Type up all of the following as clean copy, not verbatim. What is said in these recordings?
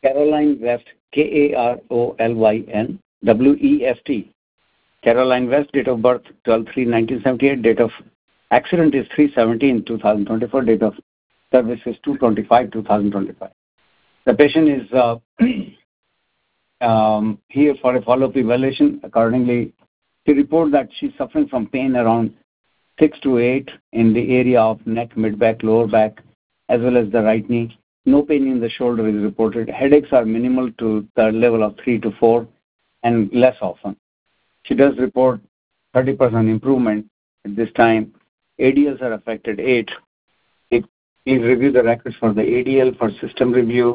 Caroline West, Karolyn West. Caroline West, date of birth 12/3/1978, date of accident is 3/17/2024, date of service is 2/25/2025. The patient is here for a follow-up evaluation. Accordingly, she reports that she's suffering from pain around 6 to 8 in the area of neck, mid-back, lower back, as well as the right knee. No pain in the shoulder is reported. Headaches are minimal to the level of 3 to 4 and less often. She does report 30% improvement at this time. ADLs are affected 8. Please review the records for the ADL for system review,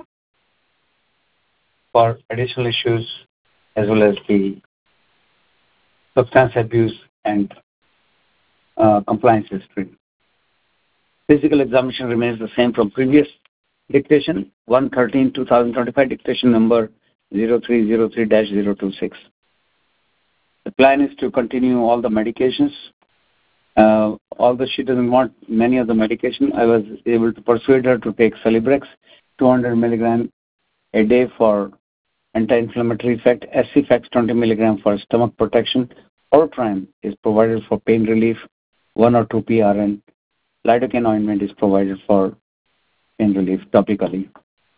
for additional issues, as well as the substance abuse and compliance history. Physical examination remains the same from previous dictation, 1/13/2025, dictation number 0303-026. The plan is to continue all the medications. Although she doesn't want many of the medication, I was able to persuade her to take Celebrex, 200 milligram a day for anti-inflammatory effect, SCFX 20 milligram for stomach protection. Ortran is provided for pain relief, 1 or 2 PRN. Lidocaine ointment is provided for pain relief topically.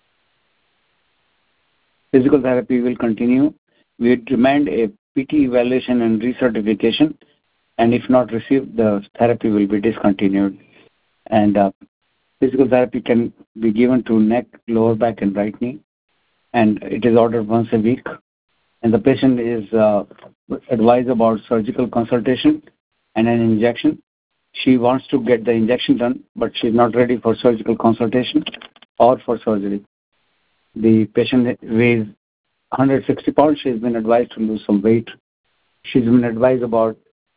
Physical therapy will continue. We demand a PT evaluation and recertification, and if not received, the therapy will be discontinued. And physical therapy can be given to neck, lower back, and right knee, and it is ordered once a week. And the patient is advised about surgical consultation and an injection. She wants to get the injection done, but she's not ready for surgical consultation or for surgery. The patient weighs 160 pounds. She's been advised to lose some weight. She's been advised about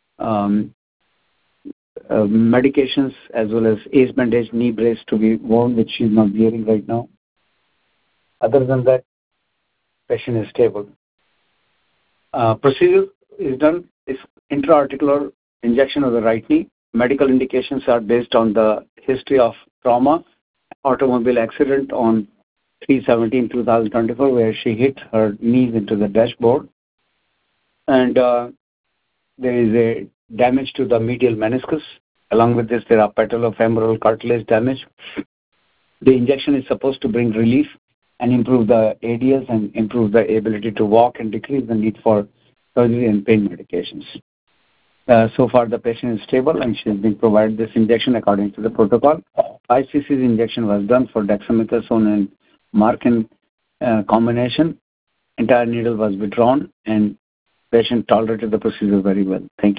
medications as well as ace bandage, knee brace to be worn, which she's not wearing right now. Other than that, patient is stable. Procedure is done. It's intra-articular injection of the right knee. Medical indications are based on the history of trauma, automobile accident on 3/17/2024, where she hit her knees into the dashboard. And there is a damage to the medial meniscus. Along with this, there are patellofemoral cartilage damage. The injection is supposed to bring relief and improve the ADLs and improve the ability to walk and decrease the need for surgery and pain medications. So far, the patient is stable and she has been provided this injection according to the protocol. 5 cc's injection was done for dexamethasone and Markin combination. Entire needle was withdrawn and patient tolerated the procedure very well. Thank you.